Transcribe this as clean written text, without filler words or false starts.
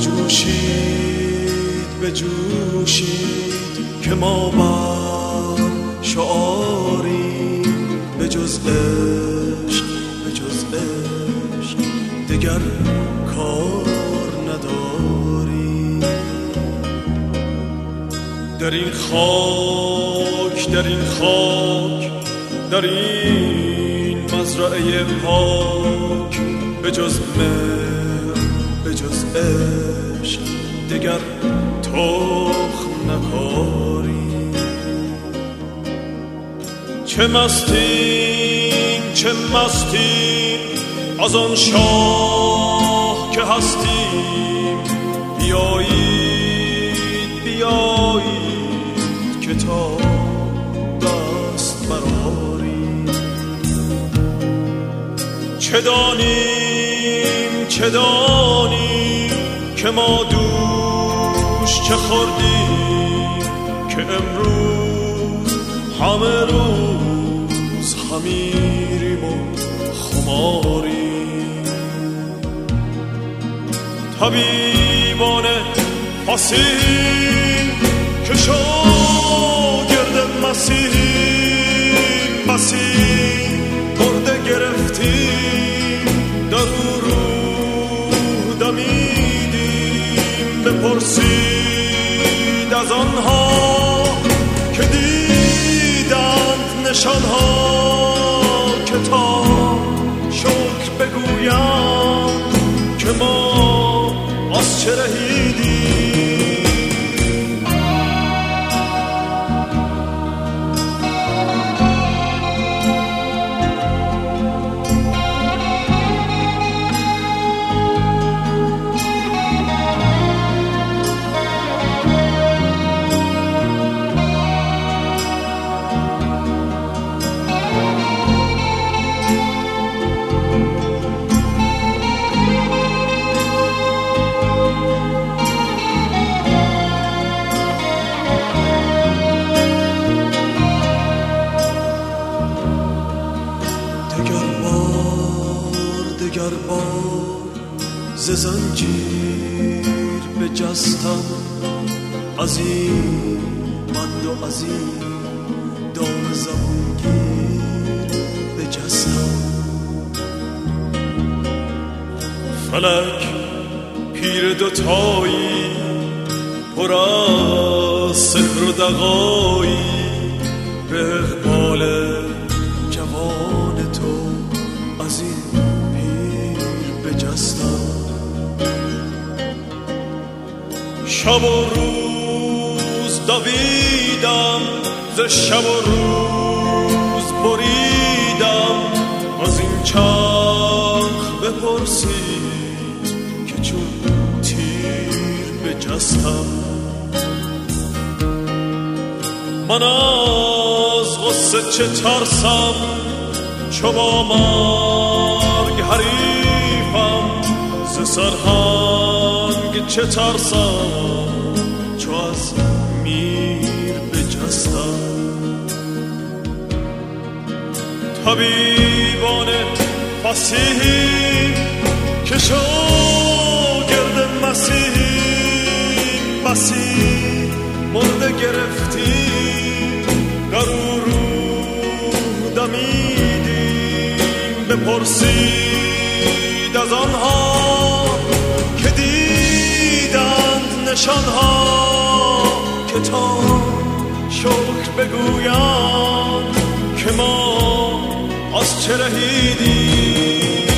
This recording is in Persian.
بجوشید که ما بر شعاری به جز عشق دگر کار نداری. در این خاک در این مزرعه پاک به جز مهر به جز عشق دگر تخم نکاری. چه مستیم از آن شاه که هستیم، بیایید که تا دست براریم. چه دانیم که ما دوش چه خوردیم، که امروز همه روز خمیریم و خماریم. طبیبان فصیح که شاگرد مسیحیم، بسی مرده گرفتیم در او روح دمیدیم. بپرسید از آنها که دیدند نشانها، که تا شکر بگویم که ما از چه رهیدیم. دگر بار ز زنجیر بجستم، از این بند و از این دام زبونگیر بجستم. فلک پیر دوتایی پر از سحر و دغایی، به اقبال جوان تو از این شب و روز دویدم، ز شب و روز بریدم. از این چرخ بپرسید که چون تیر بجستم. من از غصه چه ترسم، چو با مرگ حریفم. ز سرهنگ چه ترسم، چو از میر بجستم. طبیبان فصیح که شاگرد مسیحیم، بسی مرده گرفتیم در او روح دمیدیم. بپرسید از آنها که دیدند نشانها، که تا شکر بگویم که ما از چه رهیدیم.